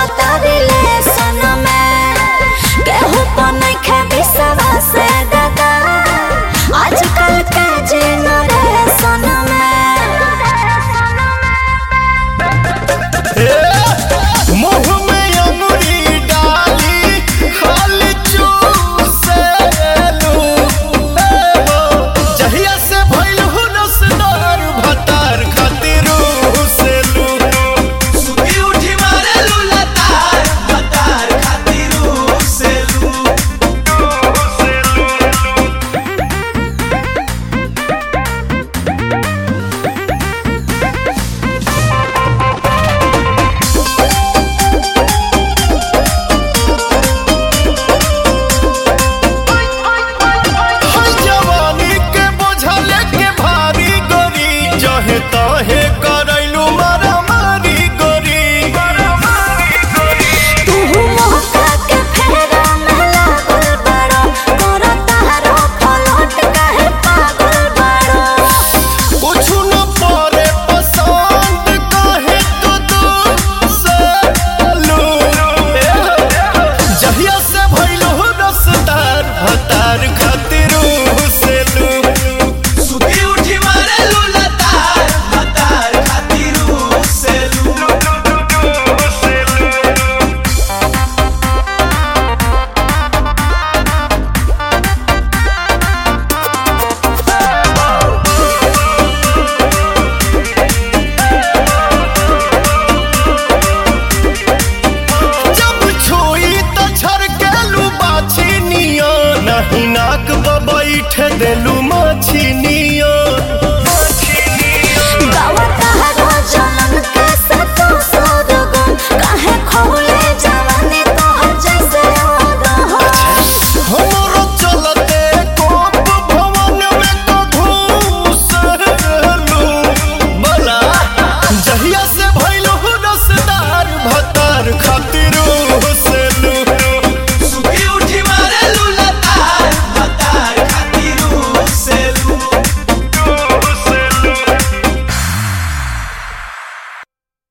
चलता रिलेशन में केहू पर नइखे विश्वास दादा आजकल के जनरेशन में। मुँह में अंगुरी डाली खाली चूसेलू जहिया से भइल हु रसदार भतार खातिर हुसेलू सुबह उठी मारेलू लतार भतार खातिर हुसेलू। जवानी के बोझल के भारी गोरी जहे तहे करैलू मारामारी गोरी तू मौका के फेरा में लागल बड़ा तोरा तारो पलट काहे पागल बड़ा। कुछ न परे पसंद काहे तो दूसलू जहिया से भइल हो रसदार भतार खातिर हुसेलू सुबह उठी मारेलू लतार भतार खातिर हुसेलू। जब छुई त छरकेलू बाछी निया नहीं नाक बैठ देलू माछी निया।